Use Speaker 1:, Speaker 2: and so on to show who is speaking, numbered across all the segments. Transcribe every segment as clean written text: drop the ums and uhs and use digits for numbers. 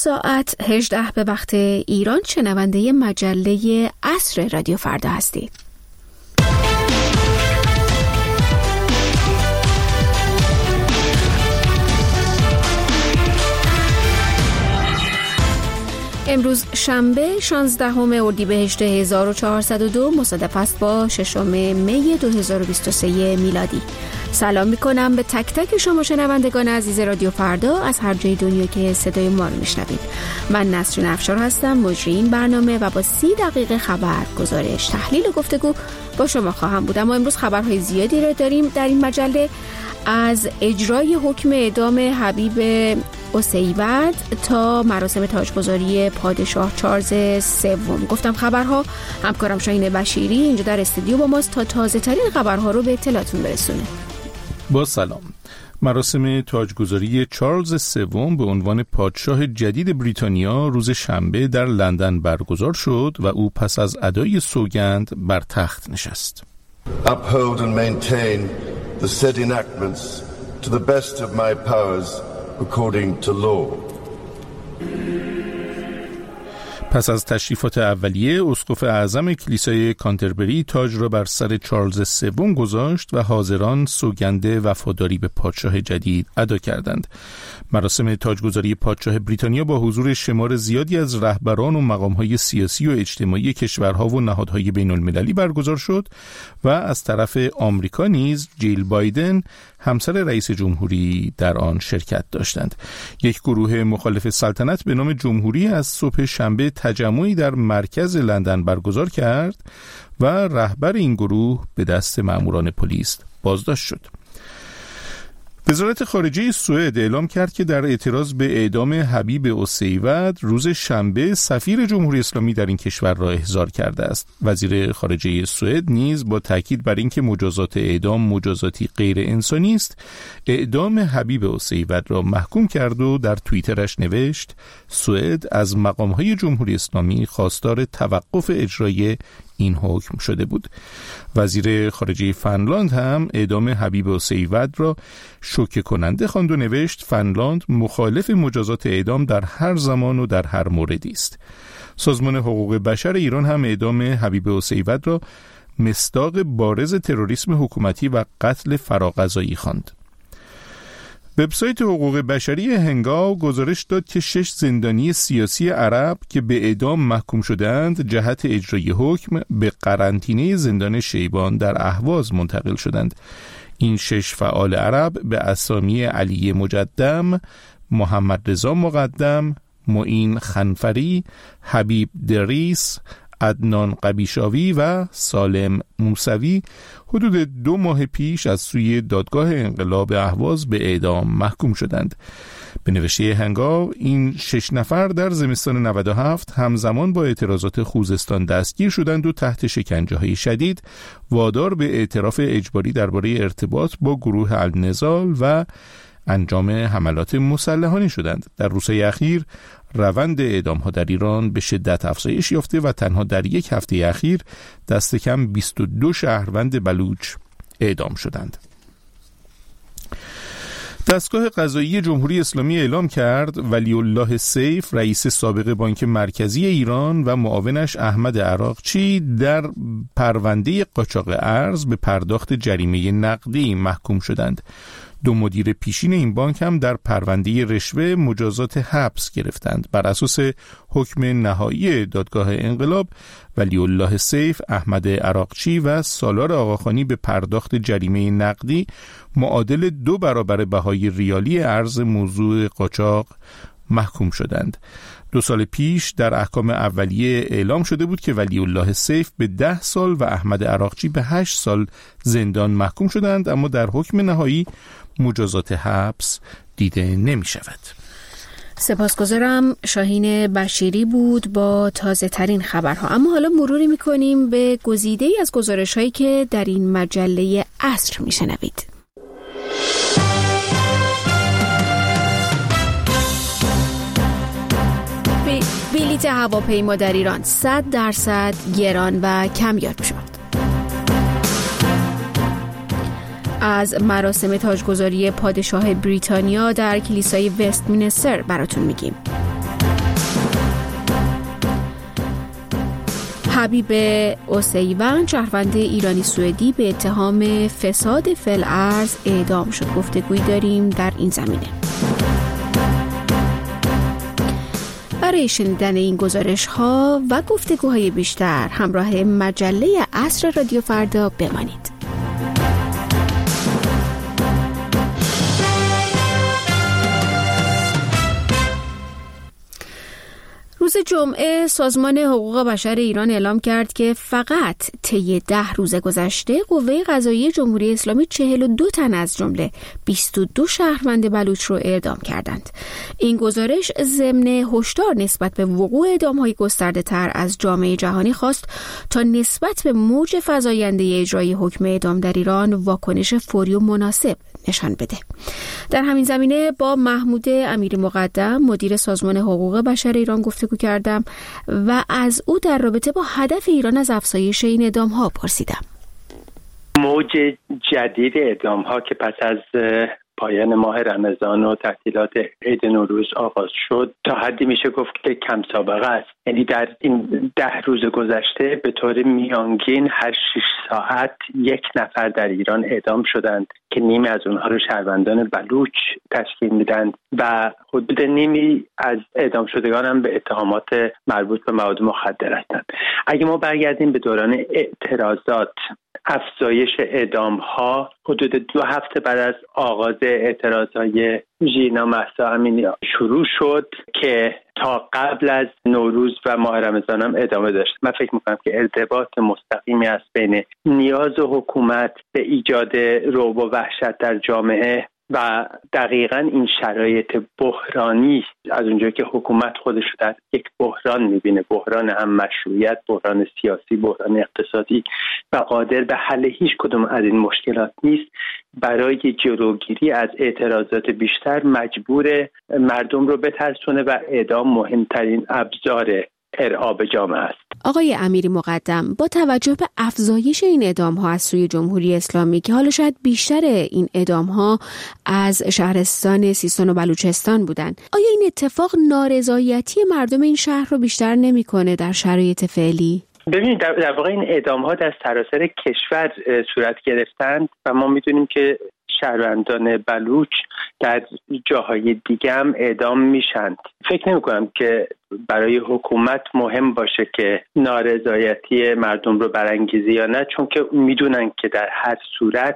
Speaker 1: ساعت 18 به وقت ایران شنونده مجله عصر رادیو فردا هستید. امروز شنبه 16 اردیبهشت 1402 مصادف است با 6 می 2023 میلادی. سلام میکنم به تک تک شما شنوندگان عزیز رادیو فردا از هر جای دنیا که صدای ما رو میشنوید. من نسرین افشار هستم، مجری این برنامه و با 30 دقیقه خبر، گزارش، تحلیل و گفتگو با شما خواهم بود. اما امروز خبرهای زیادی رو داریم در این مجله، از اجرای حکم اعدام حبیب اسیود تا مراسم تاجگذاری پادشاه چارلز سوم. گفتم خبرها، همکارم شاهین بشیری اینجا در استودیو با ماست تا تازه ترین خبرها رو به اطلاعتون برسونه.
Speaker 2: با سلام. مراسم تاجگذاری چارلز سوم به عنوان پادشاه جدید بریتانیا روز شنبه در لندن برگزار شد و او پس از ادای سوگند بر تخت نشست.
Speaker 3: Uphold and maintain the said enactments to the best of my powers according to law.
Speaker 2: پس از تشریفات اولیه، اسقف اعظم کلیسای کانتربری تاج را بر سر چارلز سوم گذاشت و حاضران سوگند وفاداری به پادشاه جدید ادا کردند. مراسم تاجگذاری پادشاه بریتانیا با حضور شمار زیادی از رهبران و مقام‌های سیاسی و اجتماعی کشورها و نهادهای بین‌المللی برگزار شد و از طرف آمریکا نیز جیل بایدن همسر رئیس جمهوری در آن شرکت داشتند. یک گروه مخالف سلطنت به نام جمهوری از صبح شنبه تجمعی در مرکز لندن برگزار کرد و رهبر این گروه به دست ماموران پلیس بازداشت شد. وزارت خارجه سوئد اعلام کرد که در اعتراض به اعدام حبیب اسیود روز شنبه سفیر جمهوری اسلامی در این کشور را احضار کرده است. وزیر خارجه سوئد نیز با تاکید بر اینکه مجازات اعدام مجازاتی غیر انسانی است، اعدام حبیب اسیود را محکوم کرد و در توییترش نوشت: سوئد از مقام‌های جمهوری اسلامی خواستار توقف اجرای این حکم شده بود. وزیر خارجه فنلاند هم اعدام حبیب اسیود را شوکه کننده خواند و نوشت: فنلاند مخالف مجازات اعدام در هر زمان و در هر موردی است. سازمان حقوق بشر ایران هم اعدام حبیب اسیود را مصداق بارز تروریسم حکومتی و قتل فراقضایی خواند. وبسایت حقوق بشری هنگاو گزارش داد که 6 زندانی سیاسی عرب که به اعدام محکوم شدند جهت اجرای حکم به قرنطینه زندان شیبان در اهواز منتقل شدند. این 6 فعال عرب به اسامی علی مجدم، محمد رضا مقدم، معین خنفری، حبیب دریس، عدنان قبیشاوی و سالم موسوی حدود 2 ماه پیش از سوی دادگاه انقلاب اهواز به اعدام محکوم شدند. به نوشته هنگاو این 6 نفر در زمستان 97 همزمان با اعتراضات خوزستان دستگیر شدند و تحت شکنجه‌های شدید وادار به اعتراف اجباری درباره ارتباط با گروه النضال و انجام حملات مسلحانه شدند. در روزهای اخیر روند اعدام‌ها در ایران به شدت افزایش یافته و تنها در یک هفته اخیر دست کم 22 شهروند بلوچ اعدام شدند. دستگاه قضایی جمهوری اسلامی اعلام کرد ولی الله سیف، رئیس سابق بانک مرکزی ایران و معاونش احمد عراقچی در پرونده قاچاق ارز به پرداخت جریمه نقدی محکوم شدند. 2 مدیر پیشین این بانک هم در پرونده رشوه مجازات حبس گرفتند. بر اساس حکم نهایی دادگاه انقلاب، ولی الله سیف، احمد عراقچی و سالار آقاخانی به پرداخت جریمه نقدی معادل 2 برابر بهای ریالی ارز موضوع قاچاق محکوم شدند. 2 سال پیش در احکام اولیه اعلام شده بود که ولی الله سیف به 10 سال و احمد عراقچی به 8 سال زندان محکوم شدند، اما در حکم نهایی مجازات حبس دیده نمی شود.
Speaker 1: سپاسگزارم. شاهین بشیری بود با تازه ترین خبرها. اما حالا مروری می کنیم به گزیده‌ای از گزارش هایی که در این مجله عصر می شنوید. بلیت هواپیما در ایران 100% گران و کمیاب شد. از مراسم تاجگذاری پادشاه بریتانیا در کلیسای وستمینستر براتون میگیم. حبیب اوسیون شهروند ایرانی سوئدی به اتهام فساد فی‌الارض اعدام شد. گفتگویی داریم در این زمینه. برای شنیدن این گزارش‌ها و گفتگوهای بیشتر همراه مجله عصر رادیو فردا بمانید. روز جمعه سازمان حقوق بشر ایران اعلام کرد که فقط طی 10 روز گذشته قوه قضاییه جمهوری اسلامی 42 تن از جمله 22 شهروند بلوچ رو اعدام کردند. این گزارش ضمن هشدار نسبت به وقوع اعدام‌های گسترده‌تر از جامعه جهانی خواست تا نسبت به موج فزاینده اجرای حکم اعدام در ایران واکنش فوری و مناسب نشان بده. در همین زمینه با محمود امیری مقدم مدیر سازمان حقوق بشر ایران گفتگو کردم و از او در رابطه با هدف ایران از افزایش این اعدام‌ها پرسیدم.
Speaker 4: موج جدید اعدام‌ها که پس از پایان ماه رمضان و تعطیلات عید نوروز آغاز شد تا حدی میشه گفت که کم سابقه است. یعنی در این 10 روز گذشته به طور میانگین هر 6 ساعت 1 نفر در ایران اعدام شدند که نیمی از اونها رو شهروندان بلوچ تشکیل میدند و حدود نیمی از اعدام شدگان هم به اتهامات مربوط به مواد مخدر هستند. اگه ما برگردیم به دوران اعتراضات، افزایش اعدام‌ها حدود 2 هفته بعد از آغاز اعتراضهای ژینا مهسا امینی شروع شد که تا قبل از نوروز و ماه رمضان هم ادامه داشت. من فکر میکنم که ارتباط مستقیمی است بین نیاز حکومت به ایجاد رعب و وحشت در جامعه و دقیقاً این شرایط بحرانی از اونجایی که حکومت خودش رو در یک بحران میبینه، بحران هم مشروعیت، بحران سیاسی، بحران اقتصادی و قادر به حل هیچ کدوم از این مشکلات نیست، برای جلوگیری از اعتراضات بیشتر مجبور مردم رو بترسونه و اعدام مهمترین ابزار ارعاب جامعه است.
Speaker 1: آقای امیری مقدم، با توجه به افزایش این اعدام‌ها از سوی جمهوری اسلامی که حالا شاید بیشتر این اعدام‌ها از شهرستان سیستان و بلوچستان بودن، آیا این اتفاق نارضایتی مردم این شهر رو بیشتر نمی‌کنه در شرایط فعلی؟
Speaker 4: ببینید در واقع این اعدام‌ها در سراسر کشور صورت گرفتند و ما می‌دونیم که شهروندان بلوچ در جاهای دیگه هم اعدام میشند. فکر نمی‌کنم که برای حکومت مهم باشه که نارضایتی مردم رو برانگیزی یا نه، چون که میدونن که در هر صورت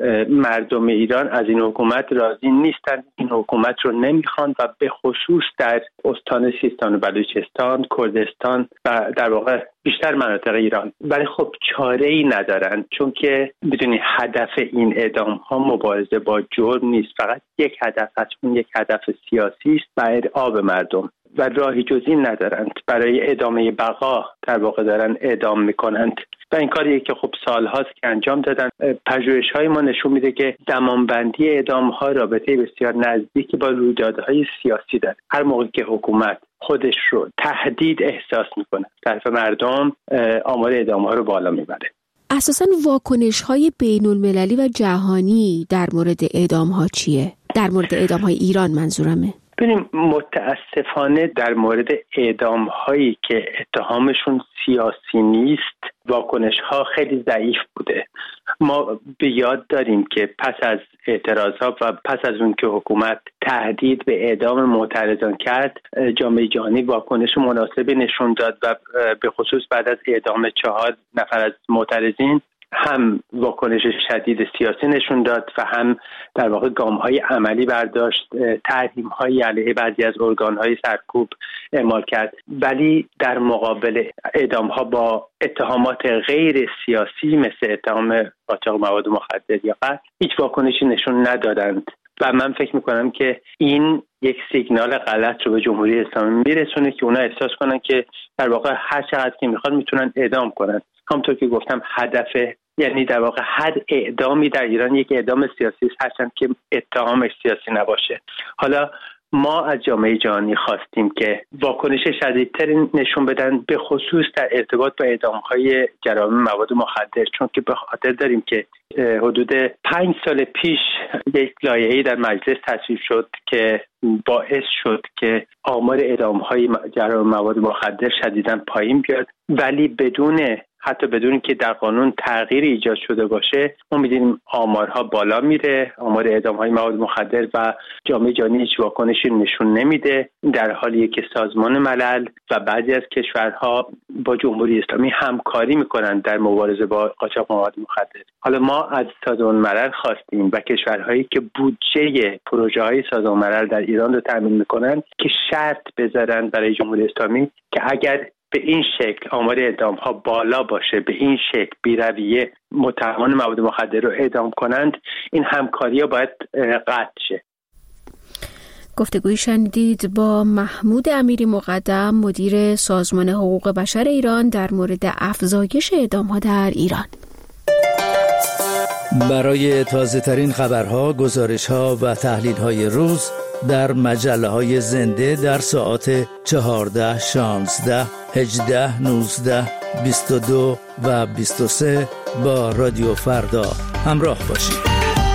Speaker 4: مردم ایران از این حکومت راضی نیستند، این حکومت رو نمیخوان و به خصوص در استان سیستان و بلوچستان، کردستان و در واقع بیشتر مناطق ایران. ولی خب چاره‌ای ندارن، چون که بدونی هدف این اعدام ها مبارزه با جرم نیست، فقط یک هدف هست، اون یک هدف سیاسی است و ارعاب مردم و راهی جز این ندارند. برای ادامه بقا در واقع دارن اعدام میکنند و این کاریه که خب سالهاست که انجام دادن. پژوهش‌های ما نشون میده که زمانبندی اعدام‌ها رابطه بسیار نزدیکی با رویدادهای سیاسی داره. هر موقع که حکومت خودش رو تهدید احساس میکنه طرف مردم، آمار اعدام‌ها رو بالا میبره.
Speaker 1: اساساً واکنش‌های بین‌المللی و جهانی در مورد اعدام‌ها چیه؟ در مورد اعدام‌های ایران منظورمه.
Speaker 4: ببینیم متاسفانه در مورد اعدام‌هایی که اتهامشون سیاسی نیست واکنش‌ها خیلی ضعیف بوده. ما به یاد داریم که پس از اعتراضات و پس از اون که حکومت تهدید به اعدام معترضان کرد، جامعه جهانی واکنش مناسبی نشون داد و به خصوص بعد از اعدام 4 نفر از معترضین هم واکنش شدید سیاسی نشون داد و هم در واقع گام‌های عملی برداشت، تحریم‌های علیه بعضی از ارگان‌های سرکوب اعمال کرد. ولی در مقابل اعدام‌ها با اتهامات غیر سیاسی مثل اتهام قاچاق مواد مخدر یا قتل هیچ واکنشی نشون ندادند و من فکر می‌کنم که این یک سیگنال غلط رو به جمهوری اسلامی میرسونه که اونا احساس کنن که در واقع هر چقدر که میخوان میتونن اعدام کنن. همونطور که گفتم هدف، یعنی در واقع هر اعدامی در ایران یک اعدام سیاسی است، هرچند که اتهامش سیاسی نباشه. حالا ما از جامعه جهانی خواستیم که واکنش شدیدتری نشون بدن، به خصوص در ارتباط با اعدام‌های جرایم مواد مخدر، چون که به خاطر داریم که حدود 5 سال پیش یک لایحه‌ای در مجلس تصویب شد که باعث شد که آمار اعدام‌های جرایم مواد مخدر شدیداً پایین بیاد، ولی حتی بدون که در قانون تغییر ایجاد شده باشه ما می‌بینیم آمارها بالا میره، آمار اعدام‌های مواد مخدر، و جامعه جهانی هیچ واکنشی نشون نمیده، در حالی که سازمان ملل و بعضی از کشورها با جمهوری اسلامی همکاری میکنن در مبارزه با قاچاق مواد مخدر. حالا ما از سازمان ملل خواستیم و کشورهایی که بودجه پروژه‌های سازمان ملل در ایران رو تامین میکنن که شرط بذارن برای جمهوری اسلامی که اگر به این شکل آمار اعدام‌ها بالا باشه، به این شکل بی‌رویه متهمان مواد مخدر رو اعدام کنند، این همکاری‌ها باید قطع شه.
Speaker 1: گفتگویی شنیدید با محمود امیری مقدم، مدیر سازمان حقوق بشر ایران، در مورد افزایش اعدام‌ها در ایران.
Speaker 5: برای تازه‌ترین خبرها، گزارش‌ها و تحلیل‌های روز در مجله‌های زنده در ساعات 14, 16, 18, 19, 22 و 23 با رادیو فردا همراه باشید.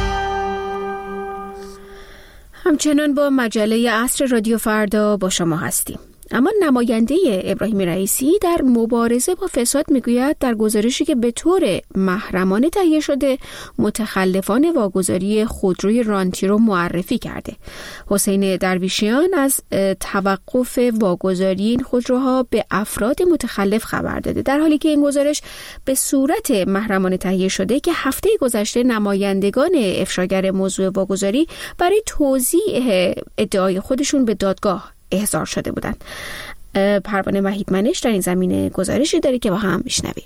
Speaker 1: همچنان با مجله عصر رادیو فردا با شما هستیم. اما نماینده ابراهیم رئیسی در مبارزه با فساد میگوید در گزارشی که به طور محرمانه تهیه شده متخلفان واگذاری خودروی رانتی رو معرفی کرده. حسین درویشیان از توقف واگذاری این خودروها به افراد متخلف خبر داده، در حالی که این گزارش به صورت محرمانه تهیه شده که هفته گذشته نمایندگان افشاگر موضوع واگذاری برای توضیح ادعای خودشون به دادگاه احضار شده بودند. پروانه وحیدمنش در این زمینه گزارشی داره که با هم میشنویم.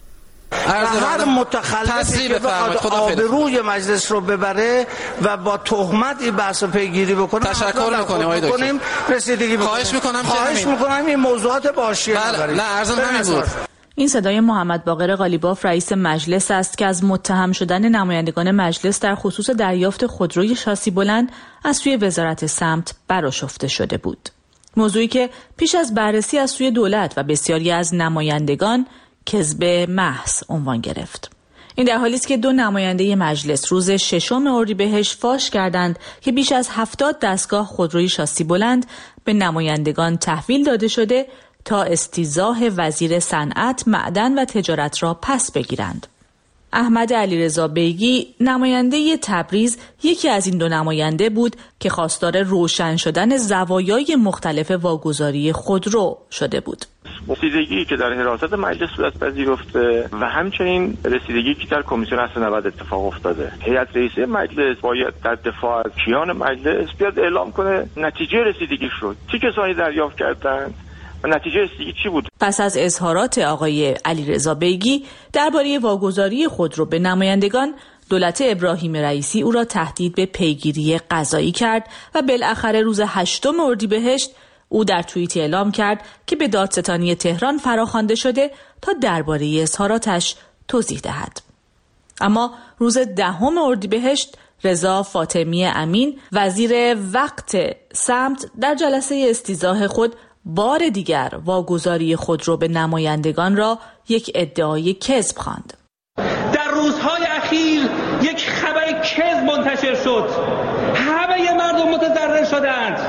Speaker 6: هر متخلفی که بخواد آبروی مجلس رو ببره و با تهمت بحث پیگیری بکنه
Speaker 7: تشکر میکنیم آقای دکتر،
Speaker 6: رسیدگی بکنیم. خواهش میکنم این موضوعات باشیه
Speaker 7: نبرید. نه عرضم همین بود.
Speaker 8: این صدای محمد باقر قالیباف رئیس مجلس است که از متهم شدن نمایندگان مجلس در خصوص دریافت خودروی شاسی بلند از سوی وزارت سمت برآشفته شده بود. موضوعی که پیش از بررسی از سوی دولت و بسیاری از نمایندگان کذب محض عنوان گرفت. این در حالی است که 2 نماینده مجلس روز 6 اردیبهشت فاش کردند که بیش از 70 دستگاه خودروی شاسی بلند به نمایندگان تحویل داده شده تا استیضاح وزیر صنعت، معدن و تجارت را پس بگیرند. احمد علیرضا بیگی نماینده تبریز یکی از این 2 نماینده بود که خواستار روشن شدن زوایای مختلف واگذاری خودرو شده بود.
Speaker 9: رسیدگی که در حراست مجلس صورت پذیرفته و همچنین رسیدگی که در کمیسیون اصل 90 اتفاق افتاده. هیئت رئیسه مجلس باید در دفاع از کیان مجلس بیاد اعلام کنه نتیجه رسیدگیش رو، چه کسانی دریافت کردند و نتیجه رسیدگی چی بود.
Speaker 8: پس از اظهارات آقای علیرضا بیگی درباره واگذاری خودرو به نمایندگان، دولت ابراهیم رئیسی او را تهدید به پیگیری قضایی کرد و بالاخره روز 8 اردیبهشت او در توییتی اعلام کرد که به دادستانی تهران فراخوانده شده تا درباره اظهاراتش توضیح دهد. اما روز 10 اردیبهشت رضا فاطمی امین وزیر وقت سمت در جلسه استیضاح خود بار دیگر واگذاری خودرو به نمایندگان را یک ادعای کذب خواند.
Speaker 10: در روزهای اخیر یک خبر کذب منتشر شد. همه مردم متضرر شدند.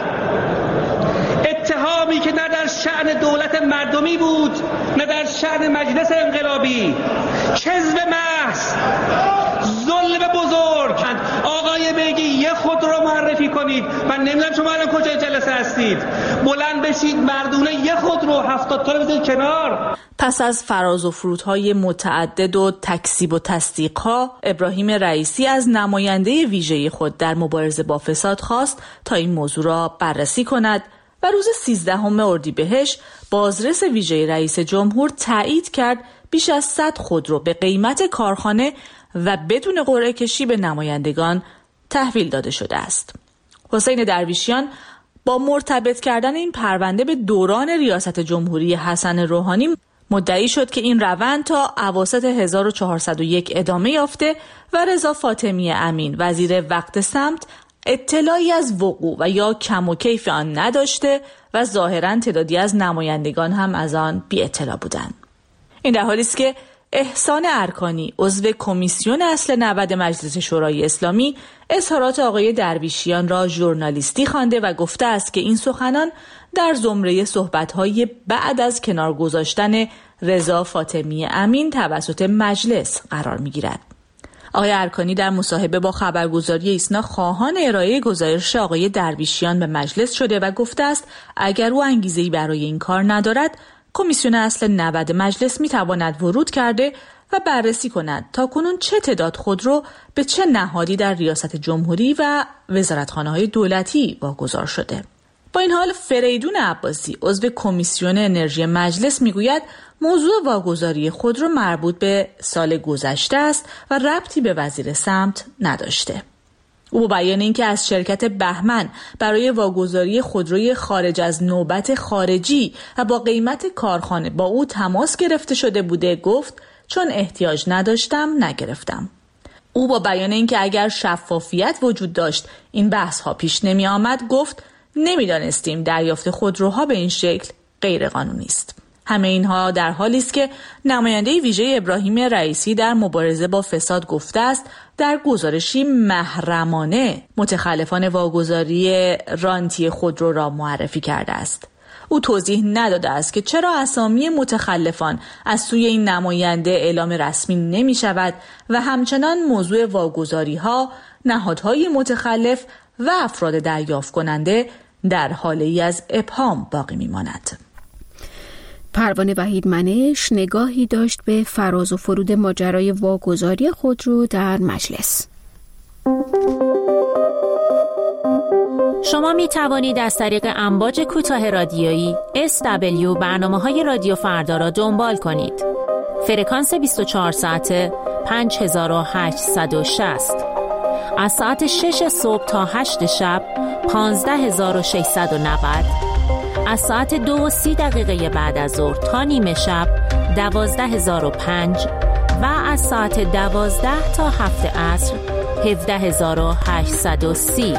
Speaker 10: اتهامی که نه در شأن دولت مردمی بود، نه در شأن مجلس انقلابی، کذب محض، ظلم بزرگ. آقای بیگی یه خود رو معرفی کنید. من نمیدونم شما الان کجای جلسه هستید. بلند بشید مردونه یه خود رو 70 تا بزنید کنار.
Speaker 8: پس از فراز و فرودهای متعدد و تکذیب و تصدیقها، ابراهیم رئیسی از نماینده ویژه خود در مبارزه با فساد خواست تا این موضوع را بررسی کند و روز 13 اردیبهشت بازرس ویژه رئیس جمهور تایید کرد بیش از 100 خودرو به قیمت کارخانه و بدون قرعه کشی به نمایندگان تحویل داده شده است. حسین درویشیان با مرتبط کردن این پرونده به دوران ریاست جمهوری حسن روحانی مدعی شد که این روند تا اواسط 1401 ادامه یافته و رضا فاطمی امین وزیر وقت سمت اطلاعی از وقوع و یا کم و کیف آن نداشته و ظاهراً تعدادی از نمایندگان هم از آن بی اطلاع بودند. این در حالی است که احسان ارکانی عضو کمیسیون اصل 90 مجلس شورای اسلامی اظهارات آقای درویشیان را ژورنالیستی خوانده و گفته است که این سخنان در زمره صحبت‌های بعد از کنار گذاشتن رضا فاطمی امین توسط مجلس قرار می‌گیرد. آقای ارکانی در مصاحبه با خبرگزاری ایسنا خواهان ارائه گزارش آقای درویشیان به مجلس شده و گفته است اگر او انگیزه‌ای برای این کار ندارد، کمیسیون اصل 90 مجلس می‌تواند ورود کرده و بررسی کند تاکنون چه تعداد خودرو به چه نهادی در ریاست جمهوری و وزارتخانه‌های دولتی واگذار شده. با این حال فریدون عباسی عضو کمیسیون انرژی مجلس میگوید موضوع واگذاری خودرو مربوط به سال گذشته است و ربطی به وزیر سمت نداشته. او با بیان اینکه از شرکت بهمن برای واگذاری خودروی خارج از نوبت خارجی و با قیمت کارخانه با او تماس گرفته شده بوده گفت چون احتیاج نداشتم نگرفتم. او با بیان اینکه اگر شفافیت وجود داشت این بحث ها پیش نمی آمد گفت نمیدانستیم دریافت خودروها به این شکل غیر قانونی است. همه اینها در حالی است که نماینده ویژه ابراهیم رئیسی در مبارزه با فساد گفته است در گزارشی محرمانه متخلفان واگذاری رانتی خودرو را معرفی کرده است. او توضیح نداده است که چرا اسامی متخلفان از سوی این نماینده اعلام رسمی نمی شود و همچنان موضوع واگذاری ها، نهادهای متخلف و افراد دریافت کننده در حالی از ابهام باقی می ماند.
Speaker 1: پروانه وحید منش نگاهی داشت به فراز و فرود ماجرای واگذاری خودرو در مجلس.
Speaker 11: شما می توانید از طریق امواج کوتاه رادیویی SW برنامه‌های رادیو فردا را دنبال کنید. فرکانس 24 ساعته 5860. از ساعت 6 صبح تا 8 شب 15690. از ساعت 2:30 بعد از ظهر تا نیمه شب 12005 و از ساعت 12 تا 7 عصر 17830.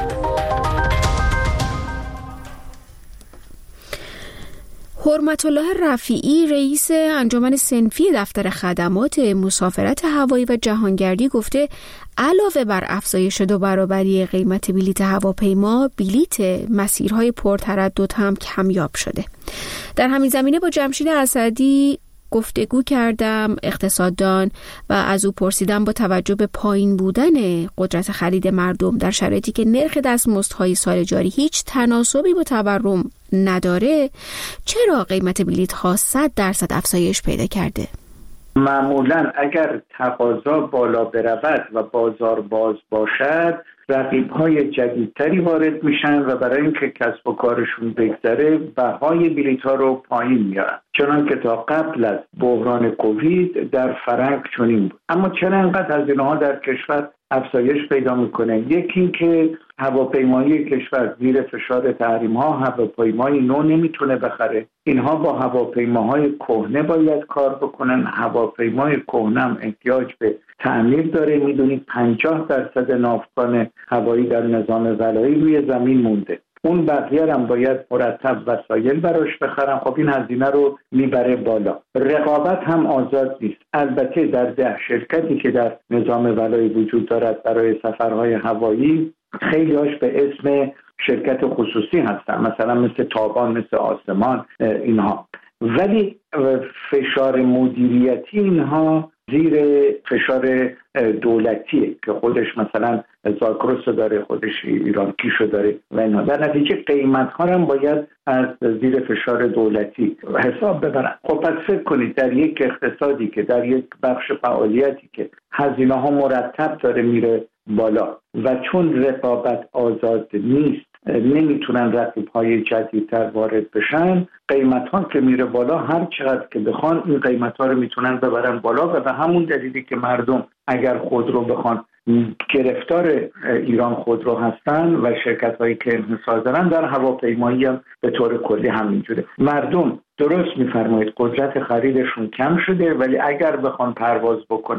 Speaker 1: حرمت الله رفیعی رئیس انجمن صنفی دفتر خدمات مسافرت هوایی و جهانگردی گفته علاوه بر افزایش 2 برابری قیمت بلیت هواپیما، بلیت مسیرهای پرتردد هم کمیاب شده. در همین زمینه با جمشید اسدی گفتگو کردم، اقتصاددان، و از او پرسیدم با توجه به پایین بودن قدرت خرید مردم در شرایطی که نرخ دستمزدهای سال جاری هیچ تناسبی با تورم نداره، چرا قیمت بلیط‌ها 100% افزایش پیدا کرده؟
Speaker 12: معمولا اگر تقاضا بالا برود و بازار باز باشد، رقیب‌های جدیدتری وارد میشن و برای اینکه کسب و کارشون بگذره بهای بلیط‌ها رو پایین میارن، چنان که تا قبل از بحران کووید در فرنگ چنین بود. اما چرا اینقدر هزینه‌ها در کشور افزایش پیدا میکنه؟ یکی این که هواپیمایی کشور زیر فشار تحریم‌ها هواپیمای نو نمیتونه بخره. اینها با هواپیماهای کهنه باید کار بکنن. هواپیمای کهنه هم احتیاج به تعمیر داره. میدونید 50% ناوگان هوایی در نظام ولایی روی زمین مونده. اون بقیه هم باید مرتب وسایل براش بخرن. خب این هزینه رو میبره بالا. رقابت هم آزاد نیست. البته در 10 شرکتی که در نظام ولایی وجود دارد برای سفرهای هوایی، خیلی‌هاش به اسم شرکت خصوصی هستن، مثلا مثل تابان، مثل آسمان، اینها. ولی فشار مدیریتی اینها زیر فشار دولتیه که خودش مثلا زاکروس داره، خودش ایرانکیشو داره و اینا. در نتیجه قیمت‌ها هم باید از زیر فشار دولتی حساب ببرن. خب پس فکر کنید در یک اقتصادی که در یک بخش فعالیتی که هزینه‌ها مرتب داره میره بالا و چون رقابت آزاد نیست نمیتونن رقیب‌های جدیدتر وارد بشن، قیمت‌ها که میره بالا هر چقدر که بخوان این قیمت‌ها رو میتونن ببرن بالا و به همون دلیلی که مردم اگر خودرو بخوان گرفتار ایران خودرو هستن و شرکت‌هایی که انحصار دارن در هواپیمایی هم به طور کلی همینجوره. مردم درست میفرمایید قدرت خریدشون کم شده، ولی اگر بخوان پرواز بکنن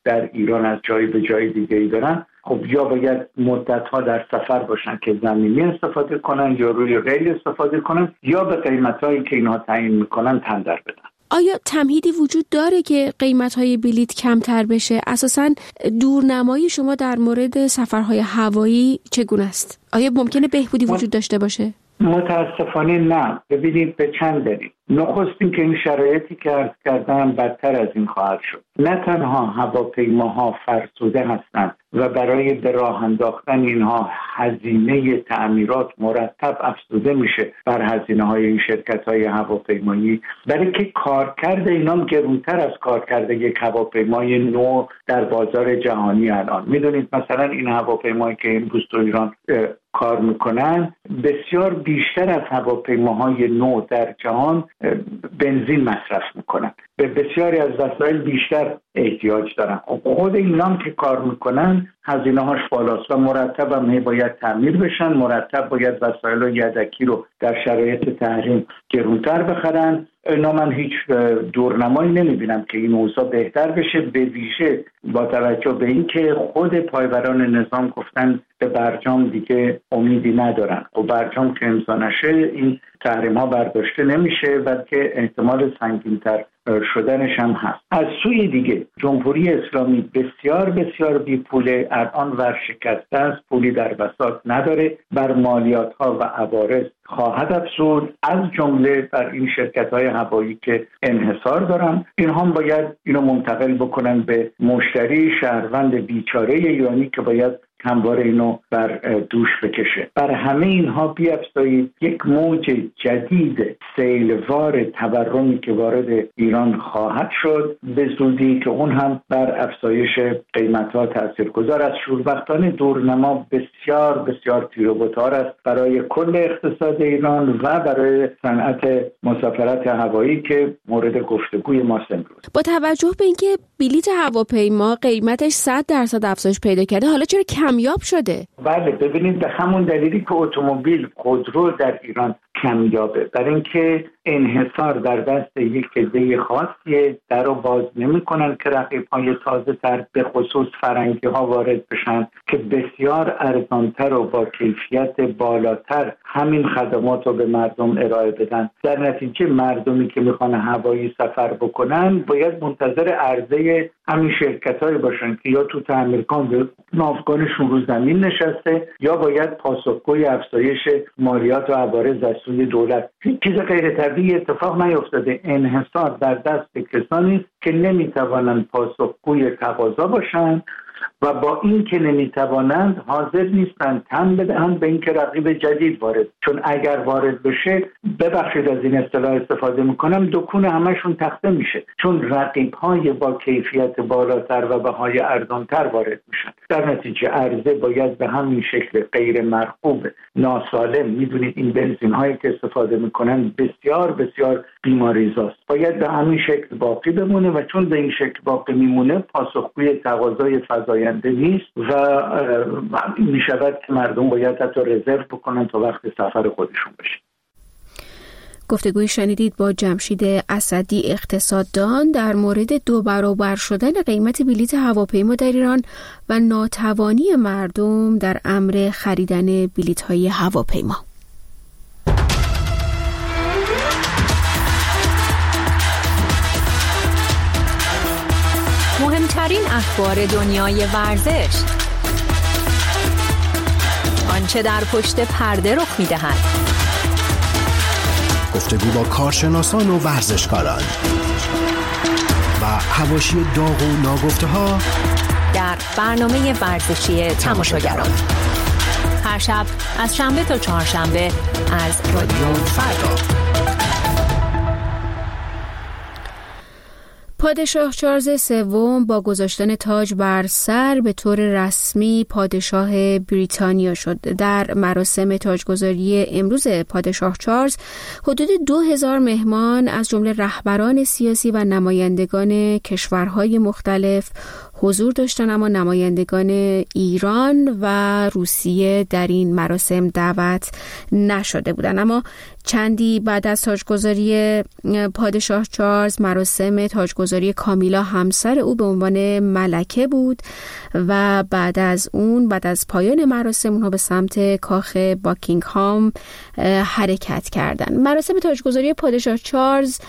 Speaker 12: در ایران از جایی به جای دیگه ای برن، خب یا باید مدت‌ها در سفر باشن که زمینی استفاده کنن یا روی ریل استفاده کنن یا به قیمت‌هایی که اینها تعیین میکنن تندر بدن.
Speaker 1: آیا تمهیدی وجود داره که قیمت‌های بلیط کمتر بشه؟ اساساً دورنمایی شما در مورد سفرهای هوایی چگونه است؟ آیا ممکنه بهبودی وجود داشته باشه؟
Speaker 12: متاسفانه نه. ببینید به چند دلیل. نخست این که این شرایطی که عرض کردم بدتر از این خواهد شد. نه تنها هواپیماها فرسوده هستند و برای به راه انداختن اینها هزینه تعمیرات مرتب افزوده میشه بر هزینه‌های این شرکت‌های هواپیمایی، برای که کارکرد اینا گرونتر از کارکرد یک هواپیمای نو در بازار جهانی الان. میدونید مثلا این هواپیمایی که امروز تو ایران کار میکنن بسیار بیشتر از هواپیماهای نو در جهان بنزین مصرف میکنن، به بسیاری از وسایل بیشتر احتیاج دارن. خود اینا هم که کار میکنن هزینه هاش بالاست و مرتب هم باید تعمیر بشن، مرتب باید وسایل و یدکی رو در شرایط تحریم گرونتر بخرن. اینا من هیچ دورنمایی نمیبینم که این اوضاع بهتر بشه، به ویژه با توجه به این که خود پایبران نظام گفتن به برجام دیگه امیدی ندارن و برجام که امضا نشه این تحریم ها برداشته نمیشه، بلکه احتمال سنگین‌تر شدنش هم هست. از سوی دیگه جمهوری اسلامی بسیار بسیار بی پوله، الان ورشکسته است، پولی در بساط نداره، بر مالیات ها و عوارض خواهد افزود، از جمله بر این شرکت های هوایی که انحصار دارن. اینها هم باید اینو منتقل بکنن به مشتری شهروند بیچاره ایرانی که باید همواره اینو بر دوش بکشه. بر همه اینها بیافزایید یک موج جدید سیلوار تورمی که وارد ایران خواهد شد به زودی که اون هم بر افزایش قیمت‌ها تاثیرگذار است. شوربختانه دورنما بسیار بسیار تیر و بتار است برای کل اقتصاد ایران و برای صنعت مسافرت هوایی که مورد گفتگوی ماست امروز.
Speaker 1: با توجه به اینکه بلیط هواپیما قیمتش 100% افزایش پیدا کرده، حالا چرا کمیاب شده؟
Speaker 12: بله ببینید به همون دلیلی که اتومبیل خودرو در ایران کمیابه، برای اینکه انحصار در دست یک عده خاصیه، در رو باز نمی‌کنن که رقیب‌های تازه‌تر به خصوص فرنگی‌ها وارد بشن که بسیار ارزان‌تر و با کیفیت بالاتر همین خدمات رو به مردم ارائه بدن. در نتیجه مردمی که میخوان هوایی سفر بکنن باید منتظر عرضه همین شرکت‌های باشن که یا تو تعمیرکن به ناوگانشون رو زمین نشسته یا باید پاسخگوی افزایش مالیات و عوارض از سوی دولت. چیز غیر طبیعی اتفاق نیفتاده. انحصار در دست کسانی است که نمیتوانند پاسخگوی تقاضا باشند و با این که نمیتوانند حاضر نیستند تن بدهند به این که رقیب جدید وارد، چون اگر وارد بشه، ببخشید از این اصطلاح استفاده میکنم، دکون همشون تخته میشه، چون رقیب‌های با کیفیت بالاتر و بهای ارزانتر وارد میشن. در نتیجه عرضه باید به همین شکل غیر مرغوب ناسالم، میدونید این بنزین هایی که استفاده میکنن بسیار بسیار بیماریزاست، باید به همین شکل باقی بمونه و چون به این شکل باقی میمونه پاسخگوی تقاضای فزاینده نیست و می شود که مردم باید حتی رزرو بکنن تا وقت سفر خودشون بشه.
Speaker 1: گفتگوی شنیدید با جمشید اسدی اقتصاددان در مورد 2 برابر شدن قیمت بلیط هواپیما در ایران و ناتوانی مردم در امر خریدن بلیط‌های هواپیما.
Speaker 13: مهمترین اخبار دنیای ورزش، آنچه در پشت پرده رخ می‌دهد،
Speaker 14: گفتگو با کارشناسان و ورزشکاران و حواشی داغ و ناگفته‌ها
Speaker 13: در برنامه ورزشی تماشاگران، هر شب از شنبه تا چهارشنبه از رادیو فردا.
Speaker 1: پادشاه چارلز سوم با گذاشتن تاج بر سر به طور رسمی پادشاه بریتانیا شد. در مراسم تاجگذاری امروز پادشاه چارلز حدود 2000 مهمان از جمله رهبران سیاسی و نمایندگان کشورهای مختلف حضور داشتن، اما نمایندگان ایران و روسیه در این مراسم دعوت نشده بودند. اما چندی بعد از تاجگذاری پادشاه چارلز، مراسم تاجگذاری کامیلا همسر او به عنوان ملکه بود و بعد از پایان مراسم اونها به سمت کاخ باکینگهام حرکت کردند. مراسم تاجگذاری پادشاه چارلز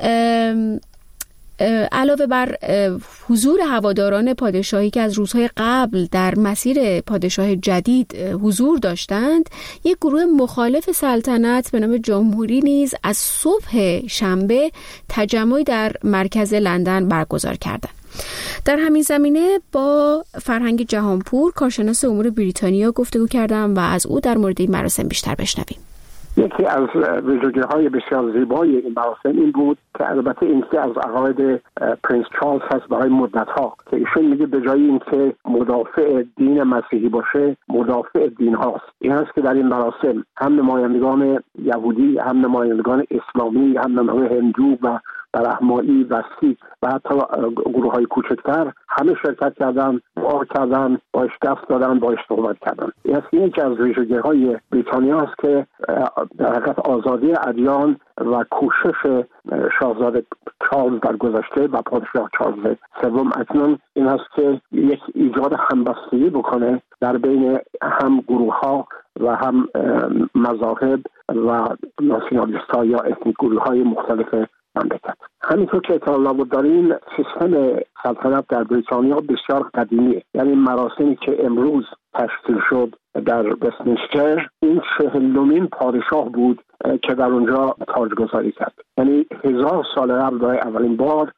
Speaker 1: علاوه بر حضور هواداران پادشاهی که از روزهای قبل در مسیر پادشاه جدید حضور داشتند، یک گروه مخالف سلطنت به نام جمهوری نیز از صبح شنبه تجمعی در مرکز لندن برگزار کردند. در همین زمینه با فرهنگ جهانپور، کارشناس امور بریتانیا، گفتگو کردم و از او در مورد این مراسم بیشتر بشنویم.
Speaker 15: یکی از ویژگی‌های بسیار زیبای این مراسم این بود که البته این که از عقاید پرنس چارلز هست برای مدت‌ها که ایشون میگه به جای اینکه مدافع دین مسیحی باشه، مدافع دین هاست. این هست که در این مراسم هم نمایندگان یهودی، هم نمایندگان اسلامی، هم نمایندگان هندو و برهمانی و سیک و حتی گروه‌های کوچکتر همه شرکت کردن، دعا کردن، باش دست دادن، باش صحبت کردن. این یکی از ویژگی‌های بریتانیا است که در حقیقت آزادی ادیان و کوشش شاهزاده چارلز در گذشته و پادشاه چارلز سوم اکنون این است که یک ایجاد همبستگی بکنه در بین هم گروه‌ها و هم مذاهب و ناسیونالیست‌ها یا اتنیک گروه‌های مختلف مملکت. همینطور که اطلاع دارین سیستم سلطنت در بریتانیا بسیار قدیمیه، یعنی مراسمی که امروز تشکیل شد در وستمینستر این 40مین پادشاه بود که در اونجا تاجگذاری کرد. یعنی 1000 سال قبل برای اولین بار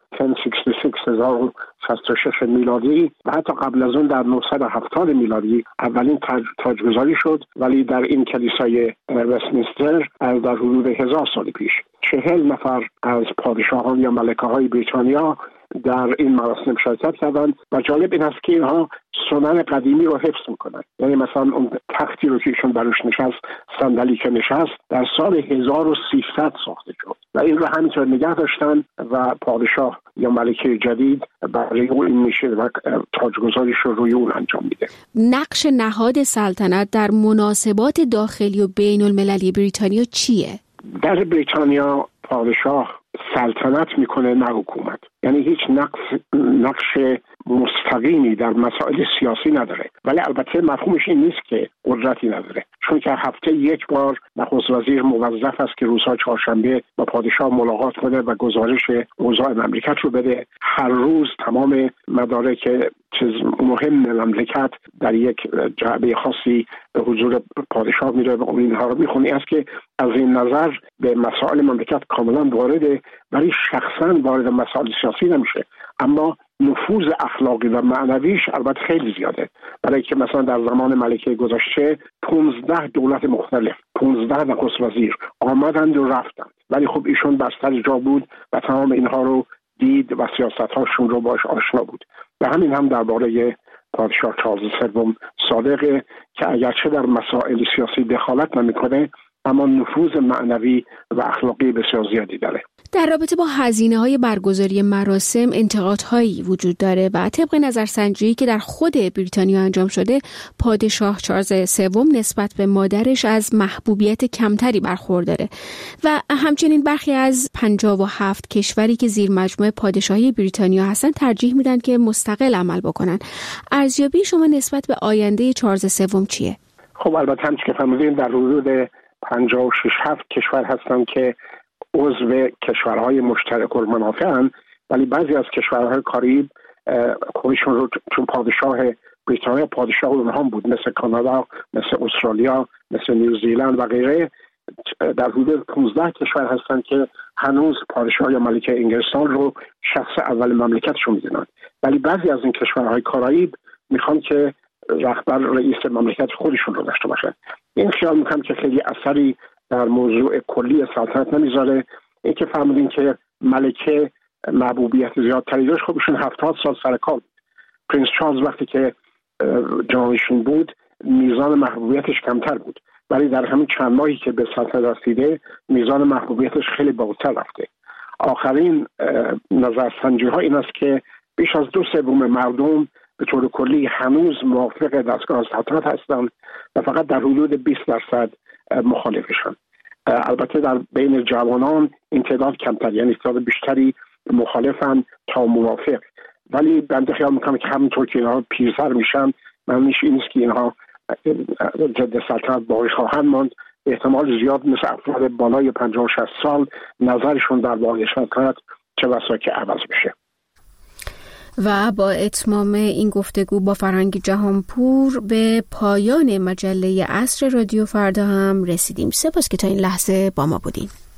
Speaker 15: 1066 میلادی و حتی قبل از اون در 970 میلادی اولین تاجگذاری شد، ولی در این کلیسای وستمینستر در حدود 1000 سال پیش 40 نفر از پادشاهان یا ملکه های بریتانیا در این مراسم شرکت کردند و جالب این است که اینها سنن قدیمی رو حفظ میکنن. یعنی مثلا اون تختی رو که ایشون بروش نشست، صندلی که نشست، در سال 1300 ساخته شد و این رو همینطور نگه داشتن و پادشاه یا ملکه جدید برای اون میشه و تاجگذاریش رو روی اون انجام میده.
Speaker 1: نقش نهاد سلطنت در مناسبات داخلی و بین المللی بریتانیا چیه؟
Speaker 15: در بریتانیا پادشاه سلطنت میکنه، نه حکومت. یعنی هیچ نقش مستقیمی در مسائل سیاسی نداره، ولی البته مفهومش این نیست که قدرتی نداره، چون که هفته یک بار نخست وزیر موظف است که روزها چهارشنبه با پادشاه ملاقات کنه و گزارش اوضاع مملکت رو بده. هر روز تمام مدارک چیز مهم مملکت در یک جعبه خاصی به حضور پادشاه میره و اینها رو میخونه. است که از این نظر به مسائل مملکت کاملا وارده، ولی شخصا وارد مسائل سیاسی نمیشه، اما نفوذ اخلاقی و معنویش البته خیلی زیاده. برای که مثلا در زمان ملکه گذشته 15 دولت مختلف، 15 نخست وزیر آمدند و رفتند، ولی خب ایشون بستر جا بود و تمام اینها رو دید و سیاست‌هاشون رو باش آشنا بود. و همین هم درباره پادشاه چارلز سوم صادقه که اگرچه در مسائل سیاسی دخالت نمی‌کنه، اما نفوذ معنوی و اخلاقی بسیار زیادی داره.
Speaker 1: در رابطه با هزینه‌های برگزاری مراسم انتقادهایی وجود داره و طبق نظرسنجی که در خود بریتانیا انجام شده، پادشاه چارلز سوم نسبت به مادرش از محبوبیت کمتری برخورداره و همچنین برخی از 57 کشوری که زیر مجموعه پادشاهی بریتانیا هستن ترجیح میدن که مستقل عمل بکنن. ارزیابی شما نسبت به آینده چارلز سوم چیه؟
Speaker 15: خب البته همچنین که فهمیدین در حدود 56 کشور هستن که عضو کشورهای مشترک المنافعن، ولی بعضی از کشورهای کاریب خودشون رو چون پادشاه بریتانیا پادشاه اونها بود، مثل کانادا، مثل استرالیا، مثل نیوزیلند و غیره، در حدود 15 کشور هستن که هنوز پادشاه یا ملکه انگلستان رو شخص اول مملکتشون میدونن، ولی بعضی از این کشورهای کاریب میخوان که رهبر رئیس مملکت خودشون رو داشته باشن. این خیال میکنم که خیلی اثری در موضوع کلی سلطنت نمیذاره. این که فهمیدین که ملکه محبوبیت زیادتری داشت، خب ایشون 70 سال سر کار بود. پرنس چارلز وقتی که جانشین بود میزان محبوبیتش کمتر بود، ولی در همین چند ماهی که به سلطنت رسیده میزان محبوبیتش خیلی بالاتر رفته. آخرین نظرسنجی ها این است که بیش از 2/3 مردم به طور کلی هنوز موافق دستگاه سلطنت هستند و فقط در حدود 20% مخالفشان. البته در بین جوانان این تعداد کمتر، یعنی تعداد بیشتری مخالفن تا موافق، ولی بنده خیال میکنم که همونطور که اینها پیرتر میشن معنیش این نیست که اینها ضد سلطنت باقی خواهند ماند. احتمال زیاد مثل افراد بالای 50-60 سال نظرشون در واقع سلطنت چه بسا که عوض بشه.
Speaker 1: و با اتمام این گفتگو با فرهنگ جهانپور به پایان مجله عصر رادیو فردا هم رسیدیم. سپاس که تا این لحظه با ما بودین.